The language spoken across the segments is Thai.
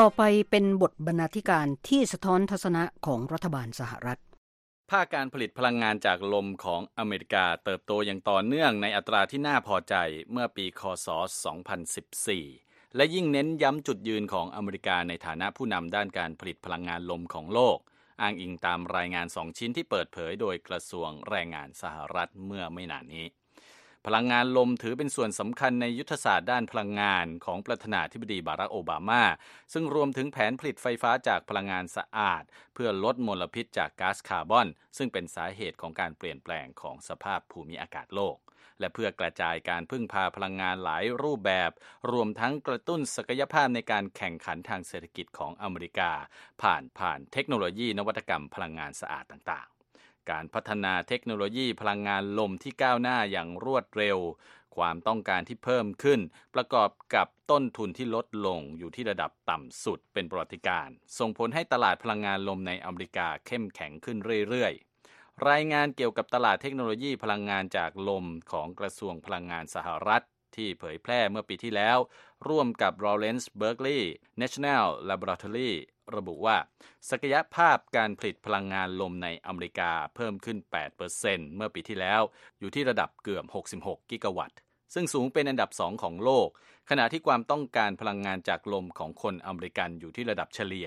ต่อไปเป็นบทบรรณาธิการที่สะท้อนทัศนะของรัฐบาลสหรัฐภาคการผลิตพลังงานจากลมของอเมริกาเติบโตอย่างต่อเนื่องในอัตราที่น่าพอใจเมื่อปีค.ศ. 2014 และยิ่งเน้นย้ำจุดยืนของอเมริกาในฐานะผู้นำด้านการผลิตพลังงานลมของโลกอ้างอิงตามรายงาน2ชิ้นที่เปิดเผยโดยกระทรวงแรงงานสหรัฐเมื่อไม่นานนี้พลังงานลมถือเป็นส่วนสำคัญในยุทธศาสตร์ด้านพลังงานของประธานาธิบดีบารักโอบามาซึ่งรวมถึงแผนผลิตไฟฟ้าจากพลังงานสะอาดเพื่อลดมลพิษจากก๊าซคาร์บอนซึ่งเป็นสาเหตุของการเปลี่ยนแปลงของสภาพภูมิอากาศโลกและเพื่อกระจายการพึ่งพาพลังงานหลายรูปแบบรวมทั้งกระตุ้นศักยภาพในการแข่งขันทางเศรษฐกิจของอเมริกาผ่านเทคโนโลยีนวัตกรรมพลังงานสะอาดต่างๆการพัฒนาเทคโนโลยีพลังงานลมที่ก้าวหน้าอย่างรวดเร็วความต้องการที่เพิ่มขึ้นประกอบกับต้นทุนที่ลดลงอยู่ที่ระดับต่ำสุดเป็นประวัติการณ์ส่งผลให้ตลาดพลังงานลมในอเมริกาเข้มแข็งขึ้นเรื่อยๆรายงานเกี่ยวกับตลาดเทคโนโลยีพลังงานจากลมของกระทรวงพลังงานสหรัฐที่เผยแพร่เมื่อปีที่แล้วร่วมกับ Lawrence Berkeley National Laboratory ระบุว่าศักยภาพการผลิตพลังงานลมในอเมริกาเพิ่มขึ้น 8% เมื่อปีที่แล้วอยู่ที่ระดับเกือบ66กิกะวัตต์ซึ่งสูงเป็นอันดับ2ของโลกขณะที่ความต้องการพลังงานจากลมของคนอเมริกันอยู่ที่ระดับเฉลี่ย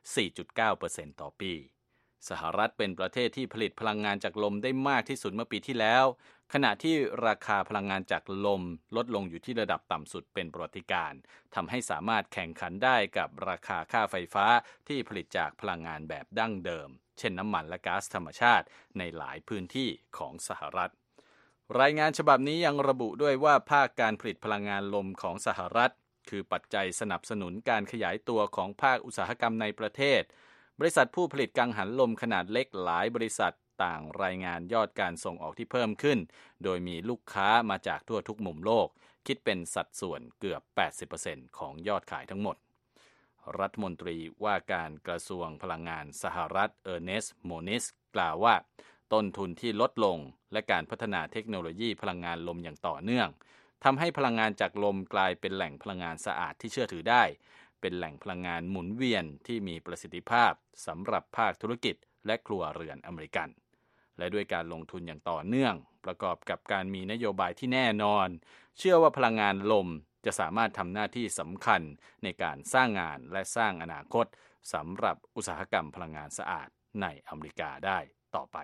4.9% ต่อปีสหรัฐเป็นประเทศที่ผลิตพลังงานจากลมได้มากที่สุดเมื่อปีที่แล้วขณะที่ราคาพลังงานจากลมลดลงอยู่ที่ระดับต่ำสุดเป็นประวัติการณ์ทำให้สามารถแข่งขันได้กับราคาค่าไฟฟ้าที่ผลิตจากพลังงานแบบดั้งเดิมเช่นน้ำมันและก๊าซธรรมชาติในหลายพื้นที่ของสหรัฐรายงานฉบับนี้ยังระบุด้วยว่าภาคการผลิตพลังงานลมของสหรัฐคือปัจจัยสนับสนุนการขยายตัวของภาคอุตสาหกรรมในประเทศบริษัทผู้ผลิตกังหันลมขนาดเล็กหลายบริษัทต่างรายงานยอดการส่งออกที่เพิ่มขึ้นโดยมีลูกค้ามาจากทั่วทุกมุมโลกคิดเป็นสัดส่วนเกือบ 80% ของยอดขายทั้งหมดรัฐมนตรีว่าการกระทรวงพลังงานสหรัฐเออร์เนสต์โมนิสกล่าวว่าต้นทุนที่ลดลงและการพัฒนาเทคโนโลยีพลังงานลมอย่างต่อเนื่องทำให้พลังงานจากลมกลายเป็นแหล่งพลังงานสะอาดที่เชื่อถือได้เป็นแหล่งพลังงานหมุนเวียนที่มีประสิทธิภาพสำหรับภาคธุรกิจและครัวเรือนอเมริกันและด้วยการลงทุนอย่างต่อเนื่องประกอบกับการมีนโยบายที่แน่นอนเชื่อว่าพลังงานลมจะสามารถทำหน้าที่สำคัญในการสร้างงานและสร้างอนาคตสำหรับอุตสาหกรรมพลังงานสะอาดในอเมริกาได้ต่อไป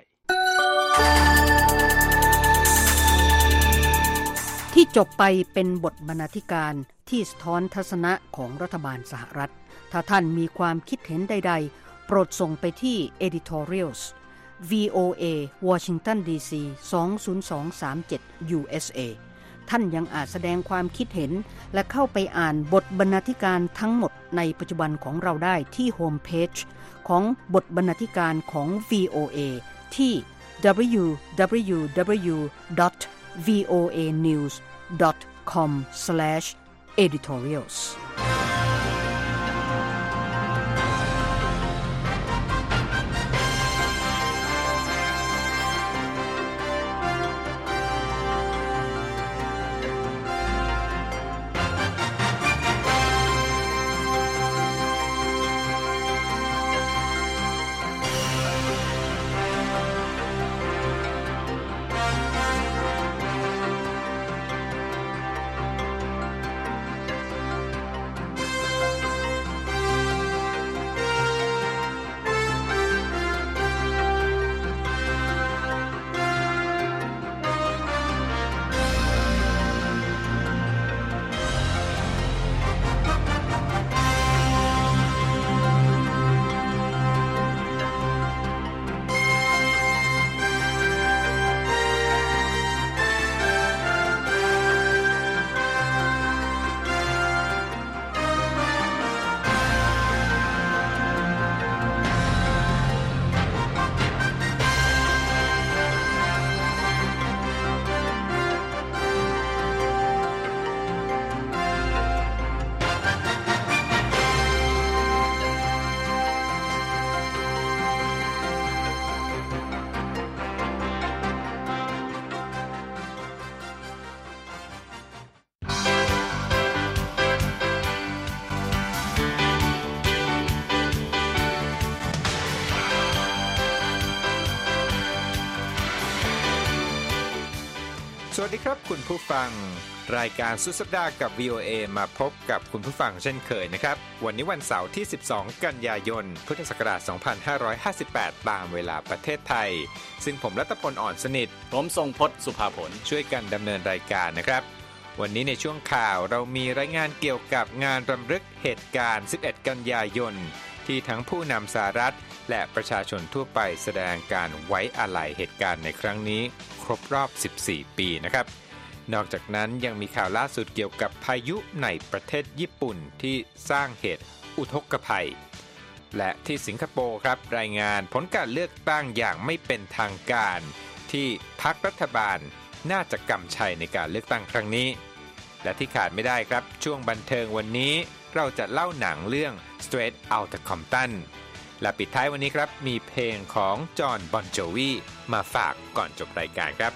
ที่จบไปเป็นบทบรรณาธิการที่สะท้อนทัศนะของรัฐบาลสหรัฐถ้าท่านมีความคิดเห็นใดๆโปรดส่งไปที่ editorials VOA Washington DC 20237 USA ท่านยังอาจแสดงความคิดเห็นและเข้าไปอ่านบทบรรณาธิการทั้งหมดในปัจจุบันของเราได้ที่โฮมเพจของบทบรรณาธิการของ VOA ที่ www.voanews.com/editorials สวัสดีครับคุณผู้ฟังรายการสุดสัปดาห์กับ VOA มาพบกับคุณผู้ฟังเช่นเคยนะครับวันนี้วันเสาร์ที่12กันยายนพุทธศักราช2558ตามเวลาประเทศไทยซึ่งผมรัตพลอ่อนสนิทผมทรงพจน์สุภาผลช่วยกันดำเนินรายการนะครับวันนี้ในช่วงข่าวเรามีรายงานเกี่ยวกับงานรำลึกเหตุการณ์11กันยายนที่ทั้งผู้นำสหรัฐและประชาชนทั่วไปแสดงการไว้อาลัยเหตุการณ์ในครั้งนี้ครบรอบ14ปีนะครับนอกจากนั้นยังมีข่าวล่าสุดเกี่ยวกับพายุในประเทศญี่ปุ่นที่สร้างเหตุอุทกภัยและที่สิงคโปร์ครับรายงานผลการเลือกตั้งอย่างไม่เป็นทางการที่พรรครัฐบาลน่าจะกำชัยในการเลือกตั้งครั้งนี้และที่ขาดไม่ได้ครับช่วงบันเทิงวันนี้เราจะเล่าหนังเรื่อง Straight Outta Compton และปิดท้ายวันนี้ครับมีเพลงของจอห์น บอนโจวีมาฝากก่อนจบรายการครับ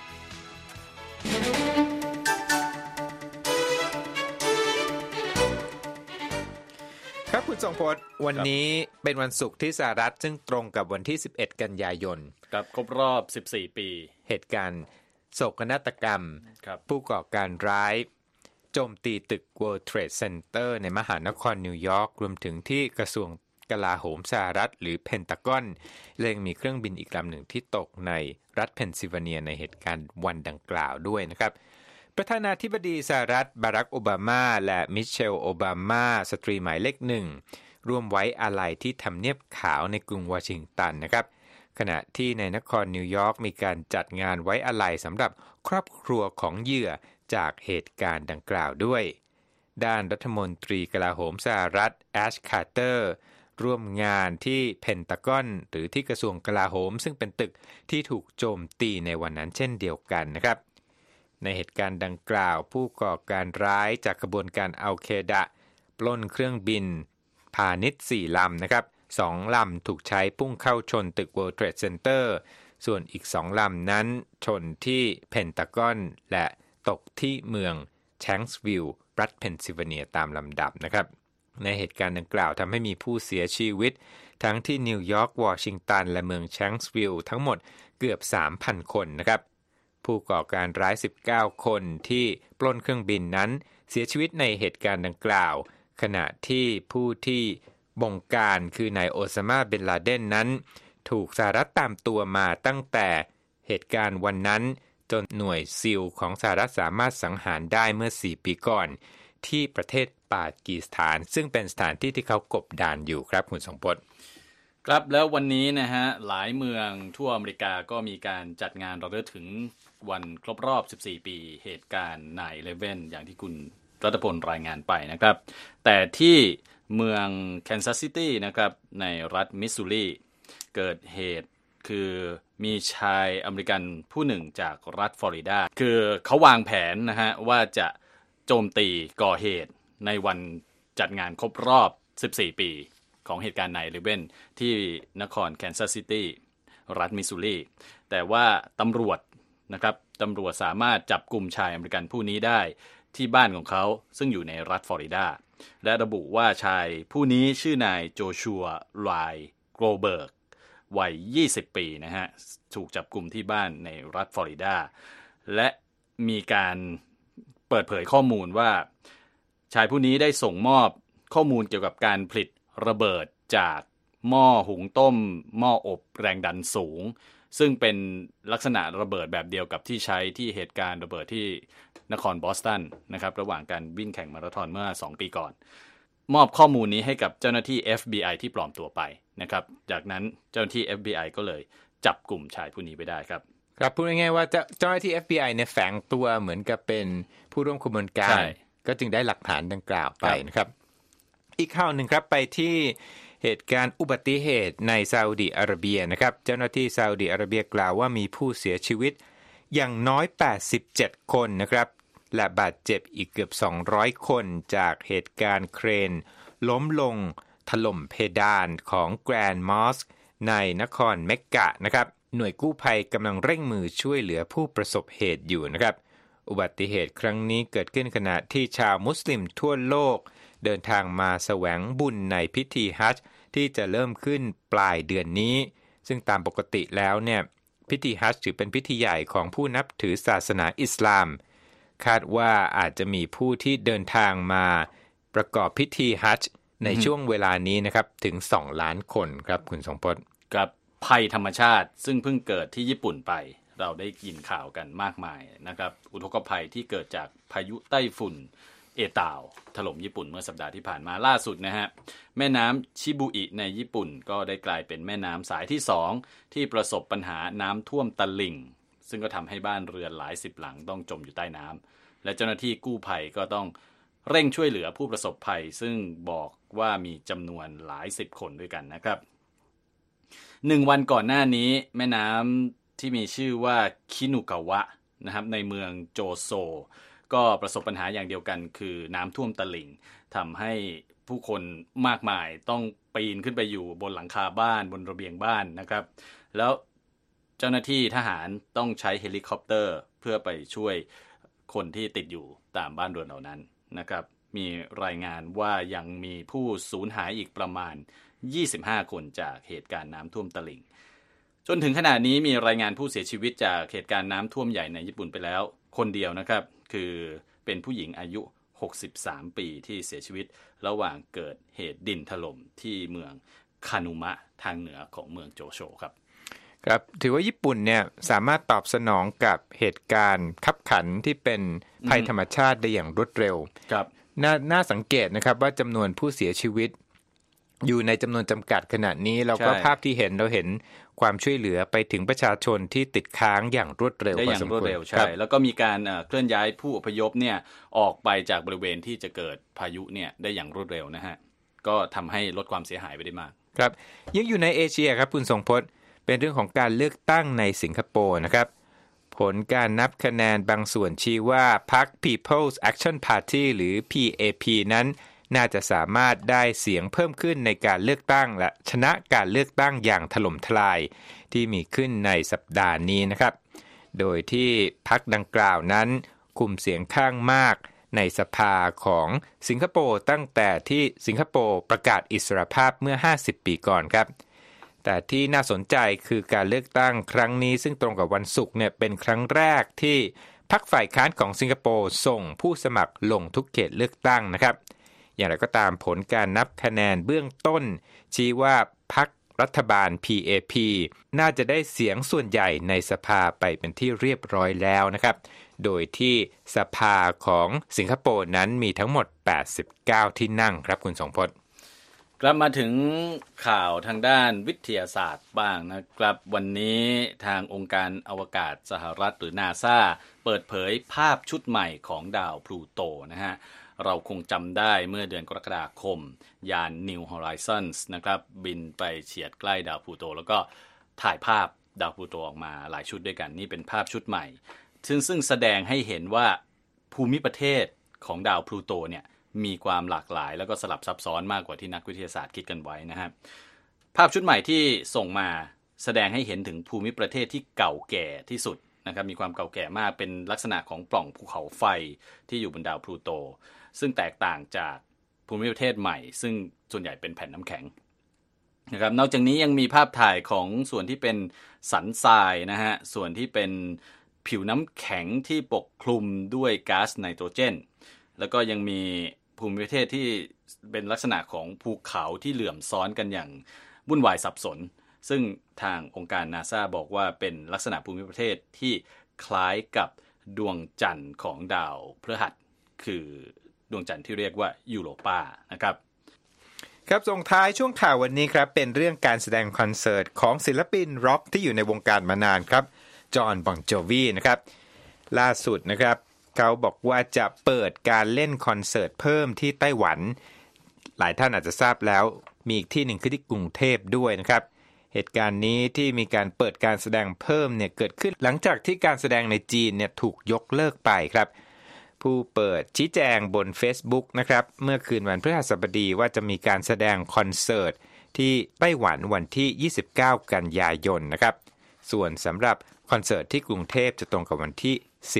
ครับคุณทรงพจน์วันนี้เป็นวันศุกร์ที่สหรัฐซึ่งตรงกับวันที่11กันยายนครับครบรอบ14ปีเหตุการณ์โศกนาฏกรรมผู้ก่อการร้ายโจมตีตึก World Trade Center ในมหานครนิวยอร์กรวมถึงที่กระทรวงกลาโหมสหรัฐหรือเพนตากอนและยังมีเครื่องบินอีกลำหนึ่งที่ตกในรัฐเพนซิลเวเนียในเหตุการณ์วันดังกล่าวด้วยนะครับประธานาธิบดีสหรัฐบารักโอบามาและมิเชลโอบามาสตรีหมายเลขหนึ่งร่วมไว้อาลัยที่ทำเนียบขาวในกรุงวอชิงตันนะครับขณะที่ในนครนิวยอร์กมีการจัดงานไว้อาลัยสำหรับครอบครัวของเหยื่อจากเหตุการณ์ดังกล่าวด้วยด้านรัฐมนตรีกลาโหมสหรัฐแอชคาร์เตอร์ร่วมงานที่เพนตากอนหรือที่กระทรวงกลาโหมซึ่งเป็นตึกที่ถูกโจมตีในวันนั้นเช่นเดียวกันนะครับในเหตุการณ์ดังกล่าวผู้ก่อการร้ายจากขบวนการอัลเคดะปล้นเครื่องบินพาณิชย์4ลำนะครับ2ลำถูกใช้พุ่งเข้าชนตึก World Trade Center ส่วนอีก2ลำนั้นชนที่เพนตากอนและตกที่เมืองแชงส์วิลล์รัฐเพนซิลเวเนียตามลำดับนะครับในเหตุการณ์ดังกล่าวทำให้มีผู้เสียชีวิตทั้งที่นิวยอร์กวอชิงตันและเมืองแชงส์วิลล์ทั้งหมดเกือบ 3,000 คนนะครับผู้ก่อการร้าย19คนที่ปล้นเครื่องบินนั้นเสียชีวิตในเหตุการณ์ดังกล่าวขณะที่ผู้ที่บงการคือนายโอซามาบินลาเดนนั้นถูกสหรัฐตามตัวมาตั้งแต่เหตุการณ์วันนั้นจนหน่วยซีลของสหรัฐสามารถสังหารได้เมื่อ4ปีก่อนที่ประเทศปากีสถานซึ่งเป็นสถานที่ที่เขากบดานอยู่ครับคุณสงพจน์ครับแล้ววันนี้นะฮะหลายเมืองทั่วอเมริกาก็มีการจัดงานรำลึกถึงวันครบรอบ14ปีเหตุการณ์ 9/11 อย่างที่คุณรัตพลรายงานไปนะครับแต่ที่เมืองแคนซัสซิตี้นะครับในรัฐมิสซูรีเกิดเหตุคือมีชายอเมริกันผู้หนึ่งจากรัฐฟลอริดาคือเขาวางแผนนะฮะว่าจะโจมตีก่อเหตุในวันจัดงานครบรอบ14ปีของเหตุการณ์ 9/11 ที่นครแคนซัสซิตี้รัฐมิสซูรีแต่ว่าตำรวจสามารถจับกลุ่มชายอเมริกันผู้นี้ได้ที่บ้านของเขาซึ่งอยู่ในรัฐฟลอริดาและระบุว่าชายผู้นี้ชื่อนายโจชัวไลโกลเบิร์กวัย20ปีนะฮะถูกจับกลุ่มที่บ้านในรัฐฟลอริดาและมีการเปิดเผยข้อมูลว่าชายผู้นี้ได้ส่งมอบข้อมูลเกี่ยวกับการผลิตระเบิดจากหม้อหุงต้มหม้ออบแรงดันสูงซึ่งเป็นลักษณะระเบิดแบบเดียวกับที่ใช้ที่เหตุการณ์ระเบิดที่นครบอสตันนะครับระหว่างการวิ่งแข่งมาราธอนเมื่อ2ปีก่อนมอบข้อมูลนี้ให้กับเจ้าหน้าที่ FBI ที่ปลอมตัวไปนะครับจากนั้นเจ้าหน้าที่ FBI ก็เลยจับกลุ่มชายผู้นี้ไปได้ครับครับพูดง่ายๆว่าเจ้าหน้าที่ FBI เนี่ยแฝงตัวเหมือนกับเป็นผู้ร่วมขบวนการก็จึงได้หลักฐานดังกล่าวไปนะครับอีกข่าวหนึ่งครับไปที่เหตุการณ์อุบัติเหตุในซาอุดิอาระเบียนะครับเจ้าหน้าที่ซาอุดิอาระเบียกล่าวว่ามีผู้เสียชีวิตอย่างน้อย87คนนะครับและบาดเจ็บอีกเกือบ200คนจากเหตุการณ์เครนล้มลงถล่มเพดานของแกรนด์มอสก์ในนครเมกกะนะครับหน่วยกู้ภัยกำลังเร่งมือช่วยเหลือผู้ประสบเหตุอยู่นะครับอุบัติเหตุครั้งนี้เกิดขึ้นขณะที่ชาวมุสลิมทั่วโลกเดินทางมาแสวงบุญในพิธีฮัจญ์ที่จะเริ่มขึ้นปลายเดือนนี้ซึ่งตามปกติแล้วเนี่ยพิธีฮัจญ์ถือเป็นพิธีใหญ่ของผู้นับถือศาสนาอิสลามคาดว่าอาจจะมีผู้ที่เดินทางมาประกอบพิธีฮัจญ์ในช่วงเวลานี้นะครับถึง2 ล้านคนครับคุณทรงพจน์กับภัยธรรมชาติซึ่งเพิ่งเกิดที่ญี่ปุ่นไปเราได้ยินข่าวกันมากมายนะครับอุทกภัยที่เกิดจากพายุไต้ฝุ่นเอตาวถล่มญี่ปุ่นเมื่อสัปดาห์ที่ผ่านมาล่าสุดนะฮะแม่น้ำชิบุอิในญี่ปุ่นก็ได้กลายเป็นแม่น้ำสายที่2ที่ประสบปัญหาน้ำท่วมตลิ่งซึ่งก็ทำให้บ้านเรือนหลายสิบหลังต้องจมอยู่ใต้น้ำและเจ้าหน้าที่กู้ภัยก็ต้องเร่งช่วยเหลือผู้ประสบภัยซึ่งบอกว่ามีจำนวนหลายสิบคนด้วยกันนะครับ1 วันก่อนหน้านี้แม่น้ำที่มีชื่อว่าคินุกาวะนะครับในเมืองโจโซก็ประสบปัญหาอย่างเดียวกันคือน้ำท่วมตลิ่งทำให้ผู้คนมากมายต้องปีนขึ้นไปอยู่บนหลังคาบ้านบนระเบียงบ้านนะครับแล้วเจ้าหน้าที่ทหารต้องใช้เฮลิคอปเตอร์เพื่อไปช่วยคนที่ติดอยู่ตามบ้านเรือนเหล่านั้นนะครับมีรายงานว่ายังมีผู้สูญหายอีกประมาณ25 คนจากเหตุการณ์น้ำท่วมตลิ่งจนถึงขณะนี้มีรายงานผู้เสียชีวิตจากเหตุการณ์น้ำท่วมใหญ่ในญี่ปุ่นไปแล้วคนเดียวนะครับคือเป็นผู้หญิงอายุ63 ปีที่เสียชีวิตระหว่างเกิดเหตุดินถล่มที่เมืองคานุมะทางเหนือของเมืองโจโชครับครับถือว่าญี่ปุ่นเนี่ยสามารถตอบสนองกับเหตุการณ์คับขันที่เป็นภัยธรรมชาติได้อย่างรวดเร็วครับน่าสังเกตนะครับว่าจำนวนผู้เสียชีวิตอยู่ในจำนวนจำกัดขณะนี้เราก็ภาพที่เราเห็นความช่วยเหลือไปถึงประชาชนที่ติดค้างอย่างรวดเร็วได้อย่างรวดเร็วใช่แล้วก็มีการเคลื่อนย้ายผู้อพยพเนี่ยออกไปจากบริเวณที่จะเกิดพายุเนี่ยได้อย่างรวดเร็วนะฮะก็ทำให้ลดความเสียหายไปได้มากครับยังอยู่ในเอเชียครับคุณทรงพจน์เป็นเรื่องของการเลือกตั้งในสิงคโปร์นะครับผลการนับคะแนนบางส่วนชี้ว่าพรรค People's Action Party หรือ PAP นั้นน่าจะสามารถได้เสียงเพิ่มขึ้นในการเลือกตั้งและชนะการเลือกตั้งอย่างถล่มทลายที่มีขึ้นในสัปดาห์นี้นะครับโดยที่พรรคดังกล่าวนั้นคุมเสียงข้างมากในสภาของสิงคโปร์ตั้งแต่ที่สิงคโปร์ประกาศอิสรภาพเมื่อ50 ปีก่อนครับแต่ที่น่าสนใจคือการเลือกตั้งครั้งนี้ซึ่งตรงกับวันศุกร์เนี่ยเป็นครั้งแรกที่พรรคฝ่ายค้านของสิงคโปร์ส่งผู้สมัครลงทุกเขตเลือกตั้งนะครับอย่างไรก็ตามผลการนับคะแนนเบื้องต้นชี้ว่าพรรครัฐบาล PAP น่าจะได้เสียงส่วนใหญ่ในสภาไปเป็นที่เรียบร้อยแล้วนะครับโดยที่สภาของสิงคโปร์นั้นมีทั้งหมด89ที่นั่งครับคุณสงพจน์กลับมาถึงข่าวทางด้านวิทยาศาสตร์บ้างนะครับวันนี้ทางองค์การอวกาศสหรัฐหรือ NASA เปิดเผยภาพชุดใหม่ของดาวพลูโตนะฮะเราคงจำได้เมื่อเดือนกรกฎาคมยาน New Horizons นะครับบินไปเฉียดใกล้ดาวพลูโตแล้วก็ถ่ายภาพดาวพลูโตออกมาหลายชุดด้วยกันนี่เป็นภาพชุดใหม่ซึ่งแสดงให้เห็นว่าภูมิประเทศของดาวพลูโตเนี่ยมีความหลากหลายแล้วก็สลับซับซ้อนมากกว่าที่นักวิทยาศาสตร์คิดกันไว้นะครับภาพชุดใหม่ที่ส่งมาแสดงให้เห็นถึงภูมิประเทศที่เก่าแก่ที่สุดนะครับมีความเก่าแก่มากเป็นลักษณะของปล่องภูเขาไฟที่อยู่บนดาวพลูโตซึ่งแตกต่างจากภูมิประเทศใหม่ซึ่งส่วนใหญ่เป็นแผ่นน้ำแข็งนะครับนอกจากนี้ยังมีภาพถ่ายของส่วนที่เป็นสันทรายนะฮะส่วนที่เป็นผิวน้ำแข็งที่ปกคลุมด้วยก๊าซไนโตรเจนแล้วก็ยังมีภูมิประเทศที่เป็นลักษณะของภูเขาที่เหลื่อมซ้อนกันอย่างวุ่นวายสับสนซึ่งทางองค์การ NASA บอกว่าเป็นลักษณะภูมิประเทศที่คล้ายกับดวงจันทร์ของดาวพฤหัสคือดวงจันทร์ที่เรียกว่ายูโรปานะครับครับส่งท้ายช่วงข่าววันนี้ครับเป็นเรื่องการแสดงคอนเสิร์ตของศิลปินร็อกที่อยู่ในวงการมานานครับจอห์น บองโจวีนะครับล่าสุดนะครับเขาบอกว่าจะเปิดการเล่นคอนเสิร์ตเพิ่มที่ไต้หวันหลายท่านอาจจะทราบแล้วมีอีกที่หนึ่งคือที่กรุงเทพด้วยนะครับเหตุการณ์นี้ที่มีการเปิดการแสดงเพิ่มเนี่ยเกิดขึ้นหลังจากที่การแสดงในจีนเนี่ยถูกยกเลิกไปครับผู้เปิดชี้แจงบน Facebook นะครับเมื่อคืนวันพฤหัสบดีว่าจะมีการแสดงคอนเสิร์ตที่ไต้หวันวันที่29กันยายนนะครับส่วนสำหรับคอนเสิร์ตที่กรุงเทพจะตรงกับวันที่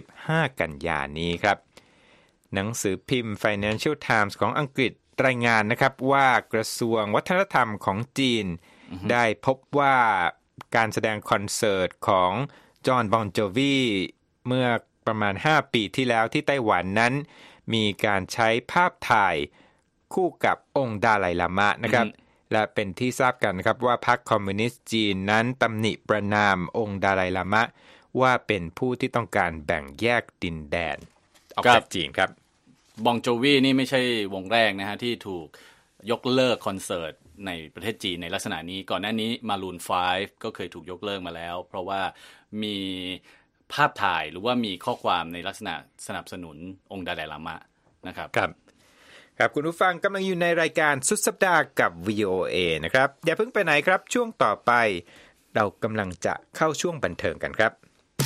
15กันยายนนี้ครับหนังสือพิมพ์ Financial Times ของอังกฤษรายงานนะครับว่ากระทรวงวัฒนธรรมของจีนได้พบว่าการแสดงคอนเสิร์ตของจอห์น บอน โจวีเมื่อประมาณ5ปีที่แล้วที่ไต้หวันนั้นมีการใช้ภาพถ่ายคู่กับองค์ดาไลลามะนะครับและเป็นที่ทราบกันนะครับว่าพรรคคอมมิวนิสต์จีนนั้นตำหนิประณามองค์ดาไลลามะว่าเป็นผู้ที่ต้องการแบ่งแยกดินแดนออกจากจีนครับบองโจวีนี่ไม่ใช่วงแรกนะฮะที่ถูกยกเลิกคอนเสิร์ตในประเทศจีนในลักษณะนี้ก่อนหน้านี้มารูน5ก็เคยถูกยกเลิกมาแล้วเพราะว่ามีภาพถ่ายหรือว่ามีข้อความในลักษณะสนับสนุนองค์ดาไลลามะนะครับครับคุณผู้ฟังกำลังอยู่ในรายการสุดสัปดาห์กับ VOA นะครับอย่าเพิ่งไปไหนครับช่วงต่อไปเรากำลังจะเข้าช่วงบันเทิงกันครับ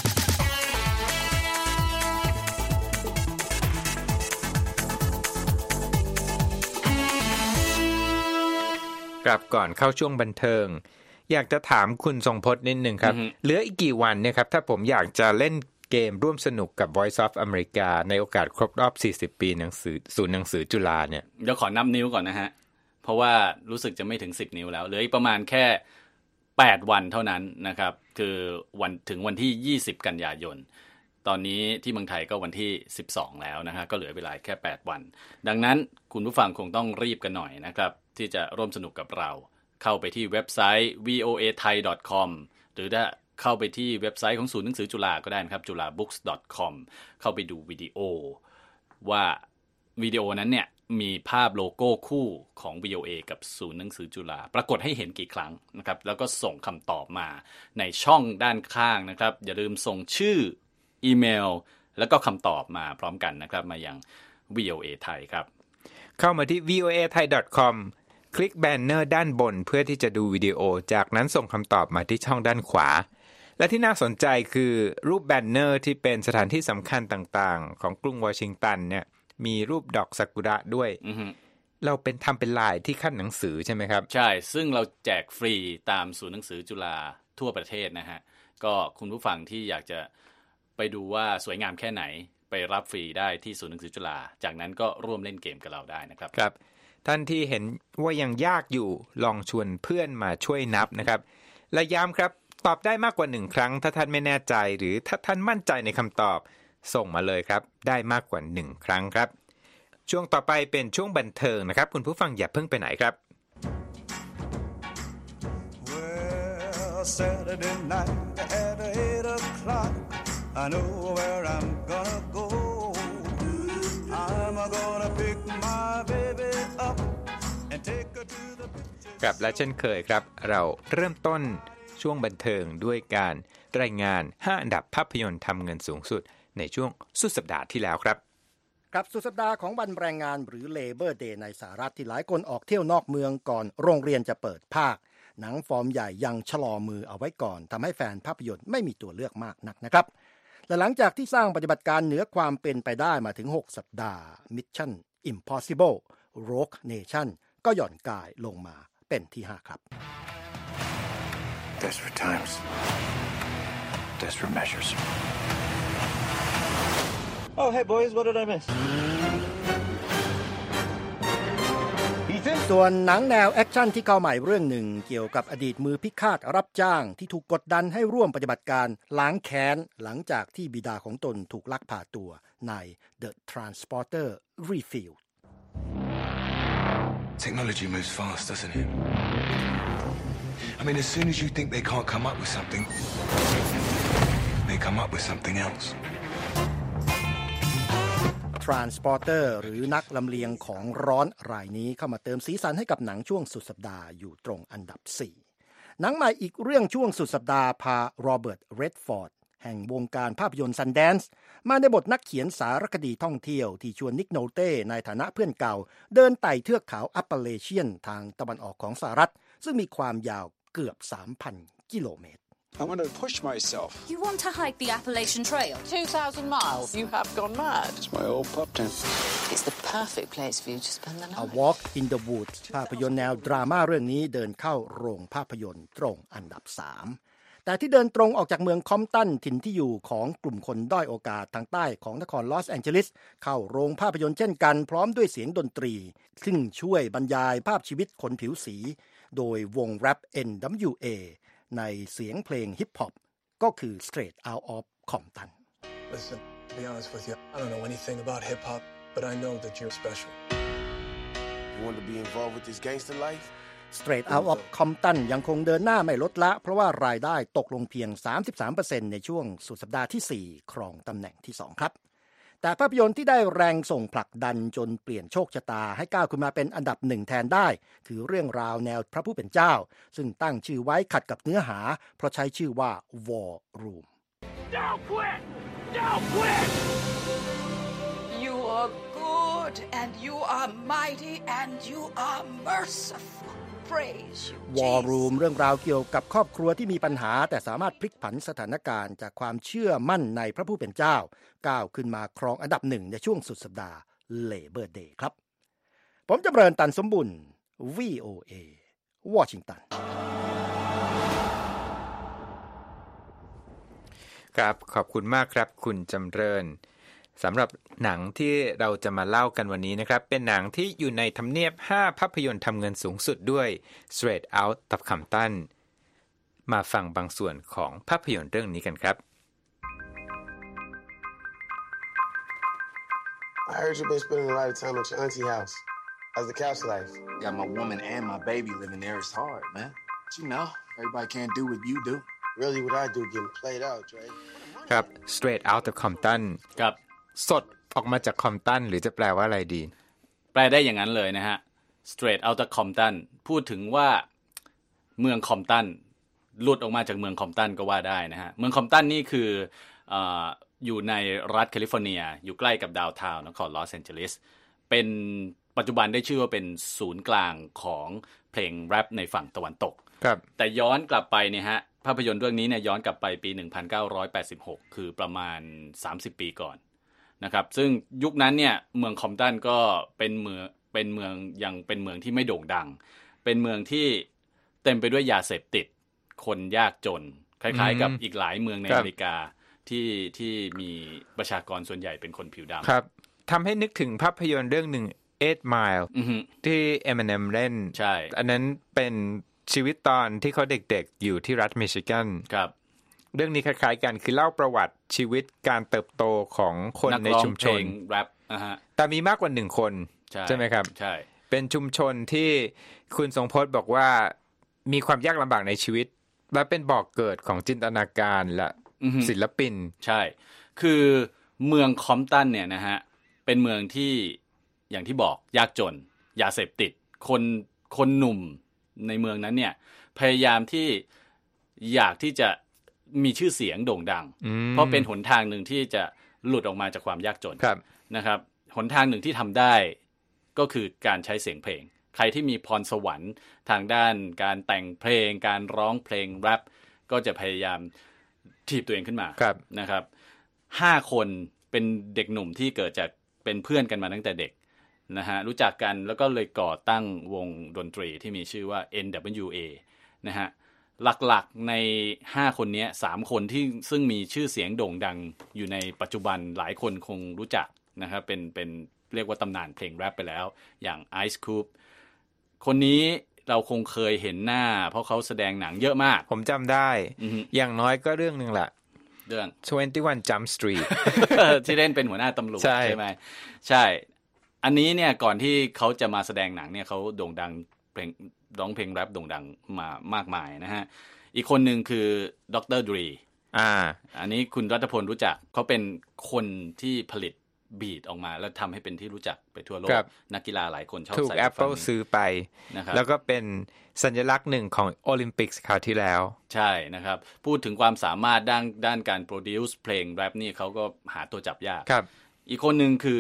ครับก่อนเข้าช่วงบันเทิงอยากจะถามคุณทรงพจน์นิดนึงครับเหลืออีกกี่วันเนี่ยครับถ้าผมอยากจะเล่นเกมร่วมสนุกกับ Voice of America ในโอกาสครบรอบ40ปีศูนย์หนังสือจุฬาเนี่ยเดี๋ยวขอนับนิ้วก่อนนะฮะเพราะว่ารู้สึกจะไม่ถึง10นิ้วแล้วเหลืออีกประมาณแค่8วันเท่านั้นนะครับคือวันถึงวันที่20กันยายนตอนนี้ที่เมืองไทยก็วันที่12แล้วนะฮะก็เหลือเวลาแค่8วันดังนั้นคุณผู้ฟังคงต้องรีบกันหน่อยนะครับที่จะร่วมสนุกกับเราเข้าไปที่เว็บไซต์ voathai.com หรือถ้าเข้าไปที่เว็บไซต์ของศูนย์หนังสือจุฬาก็ได้นะครับ julabooks.com เข้าไปดูวิดีโอว่าวิดีโอนั้นเนี่ยมีภาพโลโก้คู่ของ VOA กับศูนย์หนังสือจุฬาปรากฏให้เห็นกี่ครั้งนะครับแล้วก็ส่งคำตอบมาในช่องด้านข้างนะครับอย่าลืมส่งชื่ออีเมลแล้วก็คำตอบมาพร้อมกันนะครับมายัง VOA ไทยครับเข้ามาที่ voathai.com คลิกแบนเนอร์ด้านบนเพื่อที่จะดูวิดีโอจากนั้นส่งคำตอบมาที่ช่องด้านขวาและที่น่าสนใจคือรูปแบนเนอร์ที่เป็นสถานที่สำคัญต่างๆของกรุงวอชิงตันเนี่ยมีรูปดอกซากุระด้วยเราทำเป็นลายที่ขั้นหนังสือใช่ไหมครับใช่ซึ่งเราแจกฟรีตามศูนย์หนังสือจุฬาทั่วประเทศนะฮะก็คุณผู้ฟังที่อยากจะไปดูว่าสวยงามแค่ไหนไปรับฟรีได้ที่ศูนย์หนังสือจุฬาจากนั้นก็ร่วมเล่นเกมกับเราได้นะครับครับท่านที่เห็นว่ายังยากอยู่ลองชวนเพื่อนมาช่วยนับนะครับและย้ำครับตอบได้มากกว่า1ครั้งถ้าท่านไม่แน่ใจหรือถ้าท่านมั่นใจในคำตอบส่งมาเลยครับได้มากกว่า1ครั้งครับช่วงต่อไปเป็นช่วงบันเทิงนะครับคุณผู้ฟังอย่าเพิ่งไปไหนครับ Well, Saturday night at 8 o'clock I know where I'm gonna go I'm gonna pick my baby up and take her to the picture ครับและเช่นเคยครับเราเริ่มต้นช่วงบันเทิงด้วยการรายงาน5อันดับภาพยนตร์ทำเงินสูงสุดในช่วงสุดสัปดาห์ที่แล้วครับครับสุดสัปดาห์ของวันแรงงานหรือ Labor Day ในสหรัฐที่หลายคนออกเที่ยวนอกเมืองก่อนโรงเรียนจะเปิดภาคหนังฟอร์มใหญ่ยังชะลอมือเอาไว้ก่อนทำให้แฟนภาพยนตร์ไม่มีตัวเลือกมากนักนะครับและหลังจากที่สร้างปฏิบัติการเหนือความเป็นไปได้มาถึง6สัปดาห์ Mission Impossible Rogue Nation ก็หย่อนกายลงมาเป็นที่5ครับ Desperate times Desperate measures Oh hey boys what did I miss ส่วนหนังแนวแอคชั่นที่เข้าใหม่เรื่องหนึ่งเกี่ยวกับอดีตมือพิฆาตรับจ้างที่ถูกกดดันให้ร่วมปฏิบัติการล้างแค้นหลังจากที่บิดาของตนถูกลักพาตัวใน The Transporter Refilled Technology moves fast doesn't it I mean as soon as you think they can't come up with something they come up with something else Transporter หรือนักลำเลียงของร้อนรายนี้เข้ามาเติมสีสันให้กับหนังช่วงสุดสัปดาห์อยู่ตรงอันดับ4หนังใหม่อีกเรื่องช่วงสุดสัปดาห์พาโรเบิร์ต เรดฟอร์ดแห่งวงการภาพยนตร์ซันแดนซ์มาในบทนักเขียนสารคดีท่องเที่ยวที่ชวนนิกโนเต้ในฐานะเพื่อนเก่าเดินไต่เทือกเขาอัปเปอเลเชียนทางตะวันออกของสหรัฐซึ่งมีความยาวเกือบ 3,000 กิโลเมตร I want to push myself. You want to hike the Appalachian Trail? 2,000 miles. You have gone mad. It's my old pub tent. It's the perfect place for you to spend the night. A Walk in the Woods ภาพยนตร์แนวดราม่าเรื่องนี้เดินเข้าโรงภาพยนตร์ตรงอันดับ3แต่ที่เดินตรงออกจากเมืองคอมตันถิ่นที่อยู่ของกลุ่มคนด้อยโอกาสทางใต้ของนครลอสแองเจลิสเข้าโรงภาพยนตร์เช่นกันพร้อมด้วยเสียงดนตรีซึ่งช่วยบรรยายภาพชีวิตคนผิวสีโดยวงแรป NWA ในเสียงเพลงฮิปฮอปก็คือ Straight Out of Compton Listen, to be honest with you, I don't know anything about hip hop, but I know that you're special. You want to be involved with this gangster life? Straight Out of Compton ยังคงเดินหน้าไม่ลดละเพราะว่ารายได้ตกลงเพียง 33% ในช่วงสุดสัปดาห์ที่ 4 ครองตำแหน่งที่ 2 ครับแต่ภาพยนตร์ที่ได้แรงส่งผลักดันจนเปลี่ยนโชคชะตาให้ก้าวขึ้นมาเป็นอันดับ 1 แทนได้คือเรื่องราวแนวพระผู้เป็นเจ้าซึ่งตั้งชื่อไว้ขัดกับเนื้อหาเพราะใช้ชื่อว่า War Room Don't quit! Don't quit! You are good and you are mighty and you are merciful. Praise you, War Jesus. Room เรื่องราวเกี่ยวกับครอบครัวที่มีปัญหาแต่สามารถพลิกผันสถานการณ์จากความเชื่อมั่นในพระผู้เป็นเจ้าก้าวขึ้นมาครองอันดับ 1 ในช่วงสุดสัปดาห์ Labor Day ครับผมจำเริญตันสมบุญ VOA วอชิงตันครับขอบคุณมากครับคุณจำเริญสำหรับหนังที่เราจะมาเล่ากันวันนี้นะครับเป็นหนังที่อยู่ในทำเนียบ5ภาพยนตร์ทำเงินสูงสุดด้วย Straight Out of Compton มาฟังบางส่วนของภาพยนตร์เรื่องนี้กันครับ I heard you've been spending a lot of time at your auntie house. How's the couch life? Got my woman and my baby living there. It's hard, man. But you know, everybody can't do what you do. Really what I do getting played out, Dre. ครับ Straight Out of Compton ครับสดออกมาจาก Compton หรือจะแปลว่าอะไรดีแปลได้อย่างนั้นเลยนะฮะ Straight Out of Compton พูดถึงว่าเมืองคอมตันหลุดออกมาจากเมืองคอมตันก็ว่าได้นะฮะเมืองคอมตันนี่คืออยู่ในรัฐแคลิฟอร์เนียอยู่ใกล้กับดาวน์ทาวน์นครลอสแอนเจลิสเป็นปัจจุบันได้ชื่อว่าเป็นศูนย์กลางของเพลงแรปในฝั่งตะวันตกครับแต่ย้อนกลับไปเนี่ยฮะภาพยนตร์เรื่องนี้เนี่ยย้อนกลับไปปี 1986 คือประมาณ30 ปีก่อนนะครับซึ่งยุคนั้นเนี่ยเมืองคอมตันก็เป็นเมืองยังเป็นเมืองที่ไม่โด่งดังเป็นเมืองที่เต็มไปด้วยยาเสพติดคนยากจนคล้ายๆกับอีกหลายเมืองในอเมริกาที่มีประชากรส่วนใหญ่เป็นคนผิวดำครับทำให้นึกถึงภาพยนตร์เรื่องหนึ่ง8 Mile ที่ Eminem เล่นใช่อันนั้นเป็นชีวิตตอนที่เขาเด็กๆอยู่ที่รัฐมิชิแกนครับเรื่องนี้คล้ายๆกันคือเล่าประวัติชีวิตการเติบโตของคนในชุมชนแรปแต่มีมากกว่า1คนใช่ไหมครับใช่เป็นชุมชนที่คุณทรงพจน์บอกว่ามีความยากลำบากในชีวิตและเป็นบ่อกเกิดของจินตนาการและศิลปินใช่คือเมืองคอมตันเนี่ยนะฮะเป็นเมืองที่อย่างที่บอกยากจนยาเสพติดคนหนุ่มในเมืองนั้นเนี่ยพยายามที่อยากที่จะมีชื่อเสียงโด่งดังเพราะเป็นหนทางหนึ่งที่จะหลุดออกมาจากความยากจนนะครับหนทางหนึ่งที่ทำได้ก็คือการใช้เสียงเพลงใครที่มีพรสวรรค์ทางด้านการแต่งเพลงการร้องเพลงแรปก็จะพยายามถีบตัวเองขึ้นมานะครับ5คนเป็นเด็กหนุ่มที่เกิดจากเป็นเพื่อนกันมาตั้งแต่เด็กนะฮะรู้จักกันแล้วก็เลยก่อตั้งวงดนตรีที่มีชื่อว่า NWA นะฮะหลักๆใน5คนนี้3คนที่ซึ่งมีชื่อเสียงโด่งดังอยู่ในปัจจุบันหลายคนคงรู้จักนะครับเป็นเรียกว่าตำนานเพลงแรปไปแล้วอย่าง Ice Cube คนนี้เราคงเคยเห็นหน้าเพราะเขาแสดงหนังเยอะมากผมจำได้อย่างน้อยก็เรื่องนึงแหละเรื่อง 21 Jump Street ที่เล่นเป็นหัวหน้าตำรวจใช่ไหมใช่อันนี้เนี่ยก่อนที่เขาจะมาแสดงหนังเนี่ยเขาโด่งดังเพลงร้องเพลงแรปโด่งดังมามากมายนะฮะอีกคนหนึ่งคือดร. Dre อันนี้คุณรัตพลรู้จักเขาเป็นคนที่ผลิตบีทออกมาแล้วทำให้เป็นที่รู้จักไปทั่วโลกนักกีฬาหลายคนชอบใส่ถูก Apple ซื้อไปแล้วก็เป็นสัญลักษณ์หนึ่งของโอลิมปิกคราวที่แล้วใช่นะครับพูดถึงความสามารถด้านการโปรดิวซ์เพลงแรปนี่เขาก็หาตัวจับยากอีกคนหนึ่งคือ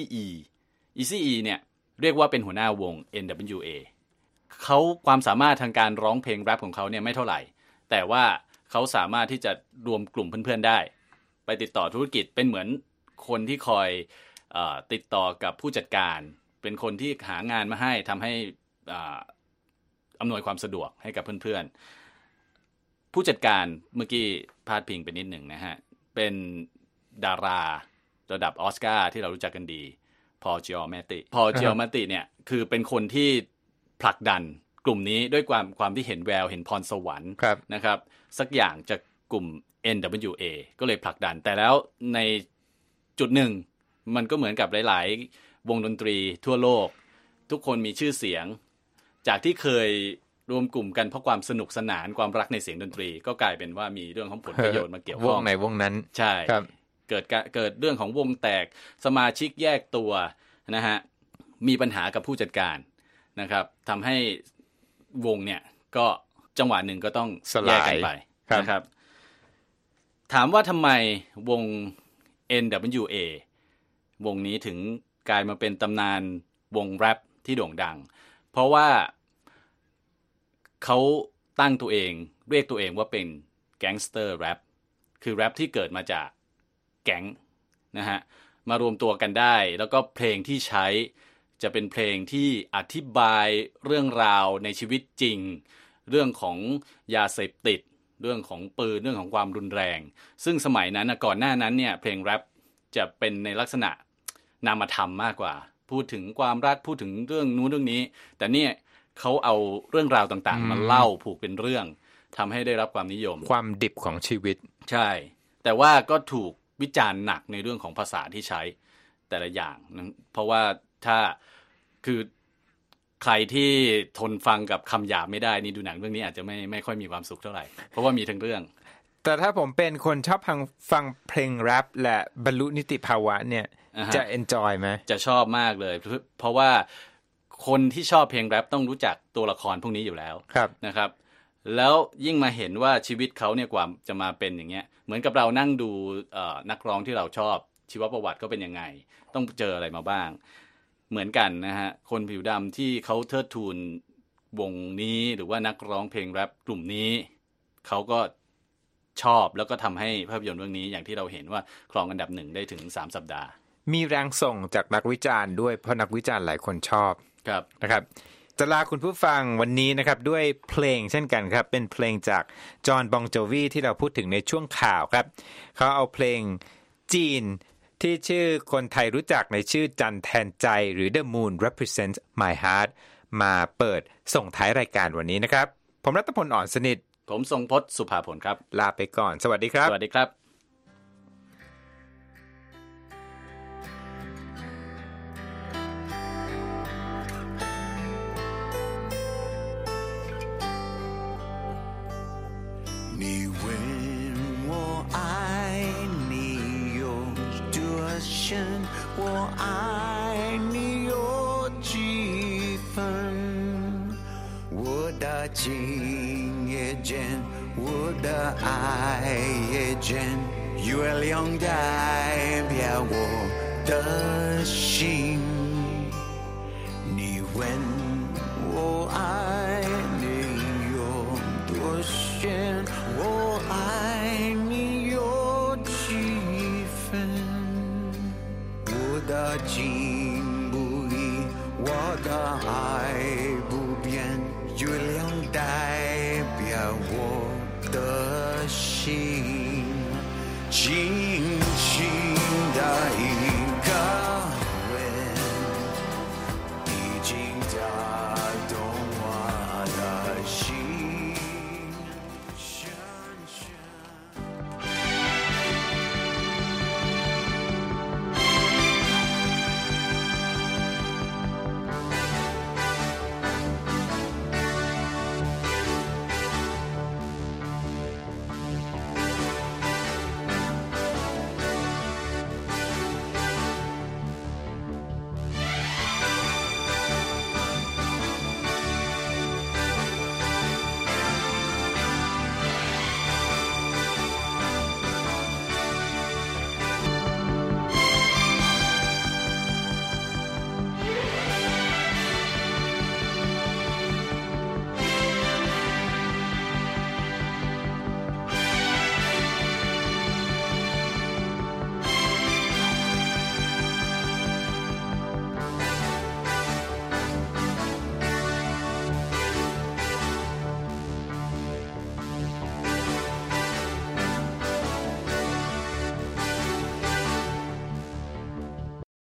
Eazy-E เนี่ยเรียกว่าเป็นหัวหน้าวง NWA เขาความสามารถทางการร้องเพลงแรปของเขาเนี่ยไม่เท่าไหร่แต่ว่าเขาสามารถที่จะรวมกลุ่มเพื่อนๆได้ไปติดต่อธุรกิจเป็นเหมือนคนที่คอยติดต่อกับผู้จัดการเป็นคนที่หางานมาให้ทำให้อำนวยความสะดวกให้กับเพื่อนๆผู้จัดการเมื่อกี้พาดพิงไปนิดหนึ่งนะฮะเป็นดาราระดับออสการ์ที่เรารู้จักกันดีพอล จิออแมตติเนี่ยคือเป็นคนที่ผลักดันกลุ่มนี้ด้วยความที่เห็นแววเห็นพรสวรรค์นะครับสักอย่างจากกลุ่ม NWA ก็เลยผลักดันแต่แล้วในจุดหนึ่งมันก็เหมือนกับหลายๆวงดนตรีทั่วโลกทุกคนมีชื่อเสียงจากที่เคยรวมกลุ่มกันเพราะความสนุกสนานความรักในเสียงดนตรีก็กลายเป็นว่ามีเรื่องของผลประโยชน์มาเกี่ยวข้องวงไหนวงนั้นใช่เกิดเรื่องของวงแตกสมาชิกแยกตัวนะฮะมีปัญหากับผู้จัดการนะครับทำให้วงเนี่ยก็จังหวะหนึ่งก็ต้องแยกกันไปนะครับถามว่าทำไมวง NWA วงนี้ถึงกลายมาเป็นตำนานวงแรปที่โด่งดังเพราะว่าเขาตั้งตัวเองเรียกตัวเองว่าเป็นแก๊งสเตอร์แรปคือแรปที่เกิดมาจากแก๊งนะฮะมารวมตัวกันได้แล้วก็เพลงที่ใช้จะเป็นเพลงที่อธิบายเรื่องราวในชีวิตจริงเรื่องของยาเสพติดเรื่องของปืนเรื่องของความรุนแรงซึ่งสมัยนั้นก่อนหน้านั้นเนี่ยเพลงแรปจะเป็นในลักษณะนามธรรมมากกว่าพูดถึงความรักพูดถึงเรื่องนู้นเรื่องนี้แต่เนี่ยเขาเอาเรื่องราวต่างๆมาเล่าผูกเป็นเรื่องทำให้ได้รับความนิยมความดิบของชีวิตใช่แต่ว่าก็ถูกวิจารณ์หนักในเรื่องของภาษาที่ใช้แต่ละอย่างเพราะว่าถ้าคือใครที่ทนฟังกับคำหยาบไม่ได้นี่ดูหนังเรื่องนี้อาจจะไม่ค่อยมีความสุขเท่าไหร่เพราะว่ามีทั้งเรื่องแต่ถ้าผมเป็นคนชอบฟังเพลงแรปและบรรลุนิติภาวะเนี่ยจะ enjoy ไหมจะชอบมากเลยเพราะว่าคนที่ชอบเพลงแรปต้องรู้จักตัวละครพวกนี้อยู่แล้วนะครับแล้วยิ่งมาเห็นว่าชีวิตเขาเนี่ยกว่าจะมาเป็นอย่างเงี้ยเหมือนกับเรานั่งดูนักร้องที่เราชอบชีวประวัติเขาเป็นยังไงต้องเจออะไรมาบ้างเหมือนกันนะฮะคนผิวดำที่เขาเทิดทูนวงนี้หรือว่านักร้องเพลงแรปกลุ่มนี้เขาก็ชอบแล้วก็ทำให้ภาพยนตร์เรื่องนี้อย่างที่เราเห็นว่าครองอันดับ1ได้ถึง3สัปดาห์มีแรงส่งจากนักวิจารณ์ด้วยเพราะนักวิจารณ์หลายคนชอบนะครับจะลาคุณผู้ฟังวันนี้นะครับด้วยเพลงเช่นกันครับเป็นเพลงจากจอห์นบองโจวีที่เราพูดถึงในช่วงข่าวครับเขาเอาเพลงจีนที่ชื่อคนไทยรู้จักในชื่อจันแทนใจหรือ The Moon Represents My Heart มาเปิดส่งท้ายรายการวันนี้นะครับผมรัตพลอ่อนสนิทผมทรงพจน์สุภาผลครับลาไปก่อนสวัสดีครับสวัสดีครับ我爱你有几分，我的情也真，我的爱也真，月亮代表我的心。你问我爱你有多深，我爱你有几分。我的情不移，我的爱不变，月亮代表我的心。